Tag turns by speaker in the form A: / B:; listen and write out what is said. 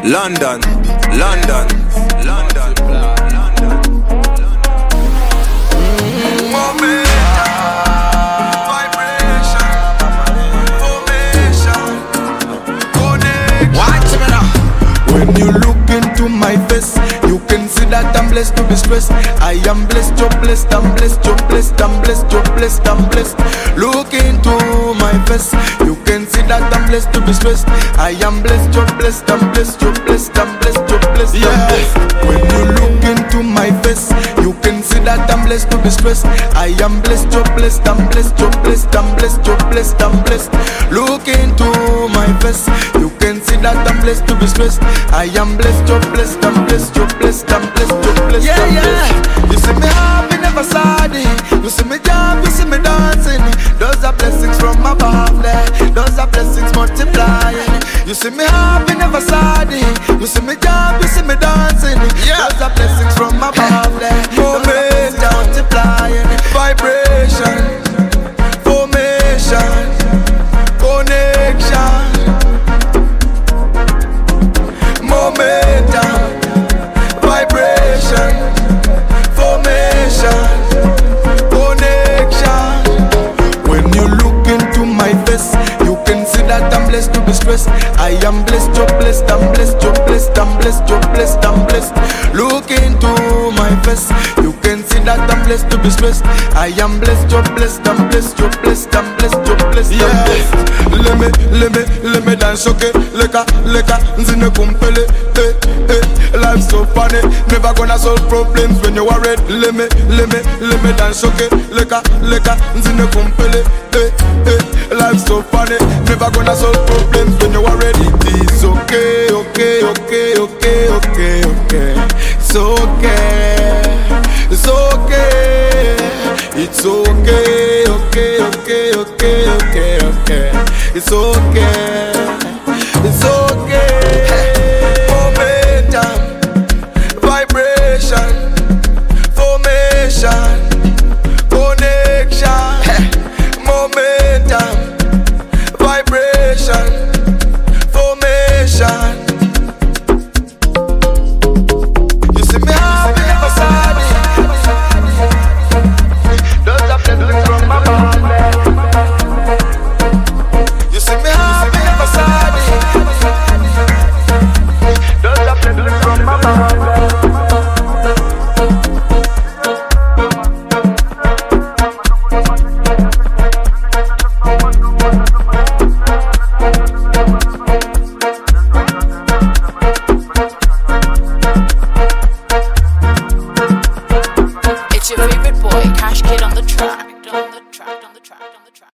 A: London, London, London, London. Moment, vibration, formation, connection.
B: Watch me now.
C: When you look into my face, you can see that I'm blessed to be stressed. I am blessed, you're blessed, I'm blessed, you're blessed, I'm blessed, you're blessed, I'm blessed. Look into my face, you can see that I'm blessed to be stressed. I am blessed, you're blessed, I'm blessed, you're blessed, I'm blessed, you're blessed, I'm blessed. When you look into my face, you can see that I'm blessed to be stressed. I am blessed, you're blessed, I'm blessed, you're blessed, I'm blessed, you're blessed, I'm blessed. Look into my face, you can see that I'm blessed to be stressed. I am blessed, you're blessed, I'm blessed, you're blessed, I'm blessed, you're blessed, I'm blessed. You see me happy, never sad. You see me jump, you see me dancing. Those are blessings from above there. Those are blessings multiplying. You see me happy, never sad. You see me jump, you see me dancing. Those are blessings from above there. Those are blessings multiplying.
A: Vibration, formation, connection. Momentum, vibration, formation, connection.
C: When you look into my face, you can see that I'm blessed to be stressed. I am blessed, you're blessed, I'm blessed, you're blessed, I'm blessed, you're blessed, I'm blessed. Look into my face, you can see that I'm blessed to be stressed. I am blessed, you're blessed, I'm blessed, you're blessed, I'm blessed, you're blessed, I'm blessed.
A: Let me dance, okay? Leka, nzine kumpele, life's so funny, never gonna solve problems when you are red. Let me dance, okay? Leka, nzine kumpele, life's so funny, never gonna solve problems when you are ready. It is okay, okay, okay, okay, okay, okay. It's okay, it's okay, it's okay, okay, okay, okay, okay, okay. It's okay, it's okay. Momentum, vibration, formation, connection. Momentum, vibration, formation. You see me happy, never sad. Those are blessings from above. You see me happy, never sad. Those are blessings from above.
D: It's your favorite boy, Cash Kid on the track.